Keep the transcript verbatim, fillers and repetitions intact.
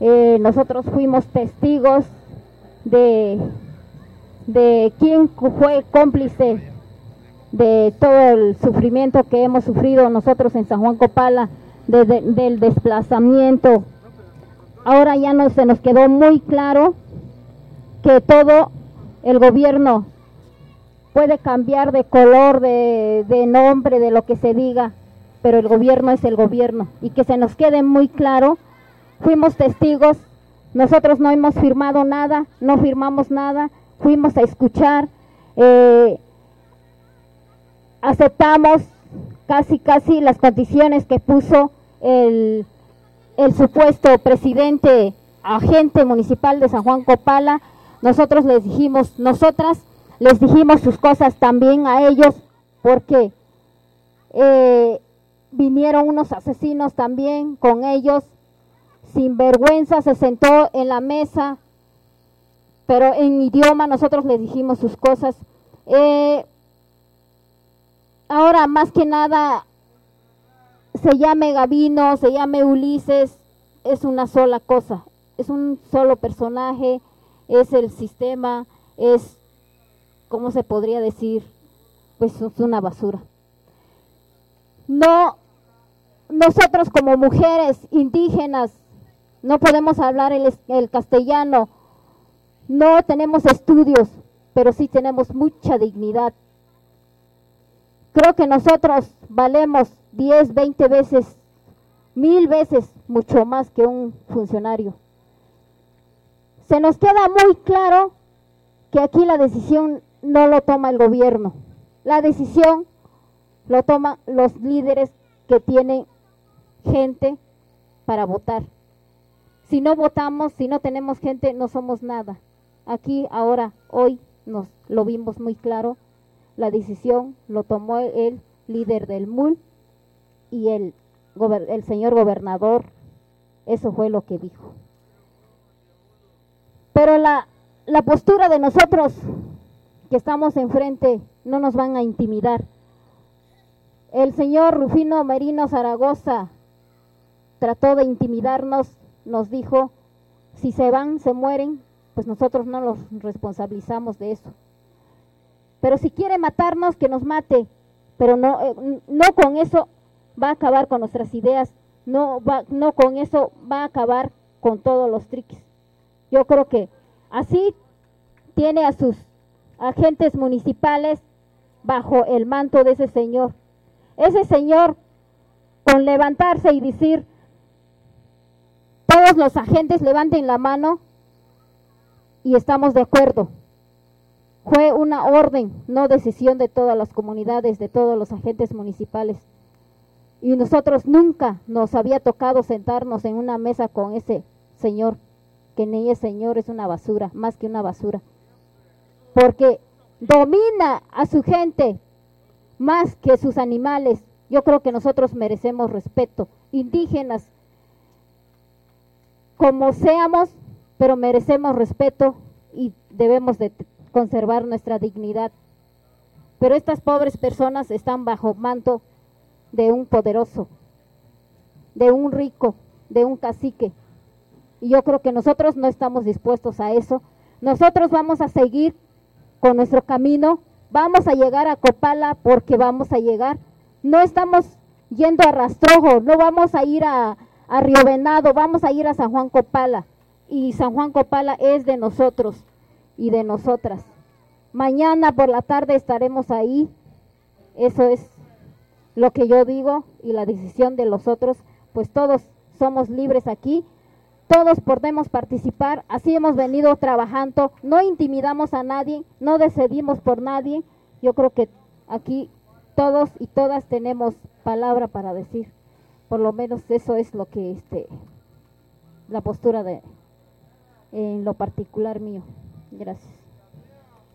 Eh, nosotros fuimos testigos de, de quién fue cómplice de todo el sufrimiento que hemos sufrido nosotros en San Juan Copala, de, de, del desplazamiento. Ahora ya no se nos quedó muy claro que todo el gobierno puede cambiar de color, de, de nombre, de lo que se diga, pero el gobierno es el gobierno. Y que se nos quede muy claro, fuimos testigos, nosotros no hemos firmado nada, no firmamos nada, fuimos a escuchar, eh, aceptamos casi casi las condiciones que puso el, el supuesto presidente agente municipal de San Juan Copala. Nosotros les dijimos, nosotras les dijimos sus cosas también a ellos, porque eh, vinieron unos asesinos también con ellos, sin vergüenza, se sentó en la mesa, pero en idioma nosotros les dijimos sus cosas. Eh, ahora más que nada, se llame Gavino, se llame Ulises, es una sola cosa, es un solo personaje, es el sistema, es, ¿cómo se podría decir? Pues es una basura. No, nosotros como mujeres indígenas no podemos hablar el, el castellano, no tenemos estudios, pero sí tenemos mucha dignidad. Creo que nosotros valemos diez, veinte veces, mil veces mucho más que un funcionario. Se nos queda muy claro que aquí la decisión no lo toma el gobierno, la decisión lo toman los líderes que tienen gente para votar. Si no votamos, si no tenemos gente, no somos nada. Aquí, ahora, hoy, nos lo vimos muy claro, la decisión lo tomó el, el líder del M U L y el, el señor gobernador, eso fue lo que dijo. Pero la, la postura de nosotros que estamos enfrente no nos van a intimidar. El señor Rufino Merino Zaragoza trató de intimidarnos, nos dijo, si se van, se mueren, pues nosotros no los responsabilizamos de eso. Pero si quiere matarnos, que nos mate, pero no, eh, no con eso va a acabar con nuestras ideas, no, va, no con eso va a acabar con todos los triquis. Yo creo que así tiene a sus agentes municipales bajo el manto de ese señor. Ese señor, con levantarse y decir, todos los agentes levanten la mano y estamos de acuerdo. Fue una orden, no decisión de todas las comunidades, de todos los agentes municipales. Y nosotros nunca nos había tocado sentarnos en una mesa con ese señor, que ni ese señor es una basura, más que una basura. Porque domina a su gente más que sus animales. Yo creo que nosotros merecemos respeto, indígenas como seamos, pero merecemos respeto y debemos de conservar nuestra dignidad. Pero estas pobres personas están bajo manto de un poderoso, de un rico, de un cacique. Y yo creo que nosotros no estamos dispuestos a eso. Nosotros vamos a seguir con nuestro camino, vamos a llegar a Copala porque vamos a llegar. No estamos yendo a Rastrojo, no vamos a ir a, a Río Venado, vamos a ir a San Juan Copala. Y San Juan Copala es de nosotros y de nosotras. Mañana por la tarde estaremos ahí. Eso es lo que yo digo y la decisión de los otros, pues todos somos libres aquí. Todos podemos participar, así hemos venido trabajando, no intimidamos a nadie, no decidimos por nadie. Yo creo que aquí todos y todas tenemos palabra para decir, por lo menos eso es lo que, este, la postura de, en lo particular mío. Gracias.